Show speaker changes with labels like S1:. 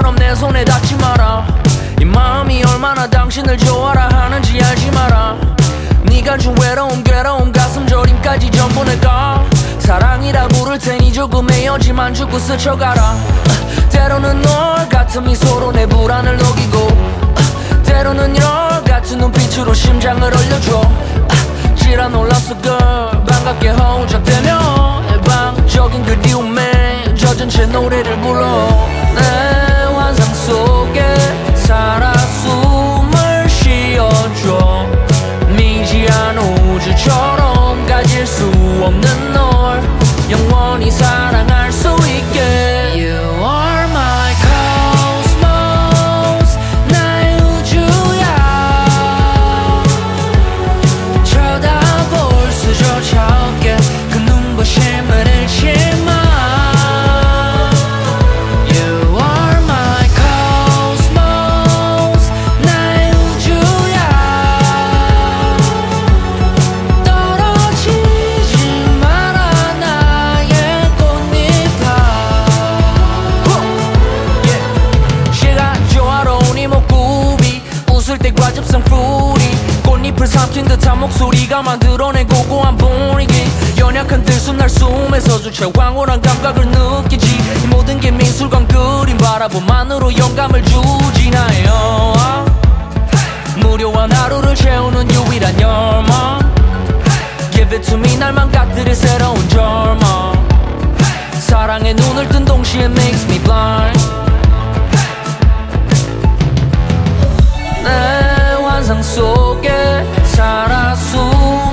S1: 것처럼 내 손에 닿지 마라. 이 마음이 얼마나 당신을 좋아라 하는지 알지 마라. 네가 준 외로움 괴로움 가슴 저림까지 전부 내가 사랑이라 부를 테니 조금 헤어지만 주고 스쳐가라. 때로는 널 같은 미소로 내 불안을 녹이고 때로는 열 같은 눈빛으로 심장을 얼려줘. 지라 놀랐어 girl 반갑게 허우적대며 일방적인 그리움에 젖은 채 노래를 불러. 내 환상 속에 살아 숨을 쉬어줘. 미지한 우주처럼 가질 수 없는 널 영원히 사랑할 수 있게. You are my cosmos 나의 우주야. 쳐다볼 수조차 없게 그 눈부심을 잃지 마. You are my cosmos 나의 우주야. 떨어지지 마라 나의 꽃잎아. 시간 조화로운 이목구비 웃을 때 과즙성 풀이 꽃잎을 삼킨 듯한 목소리가 만들어낸 고고한 분위기. 연약한 들숨 날 숨에서 주체 황홀한 감각을 느끼지. 이 모든 게 미술관 그림 바라봄만으로 영감을 주지. 나의 무료한 하루를 채우는 유일한 열망. Give it to me 날만 gat들일 새로운 절망. 사랑에 눈을 뜬 동시에 makes me blind. 내 환상 속에 살아 숨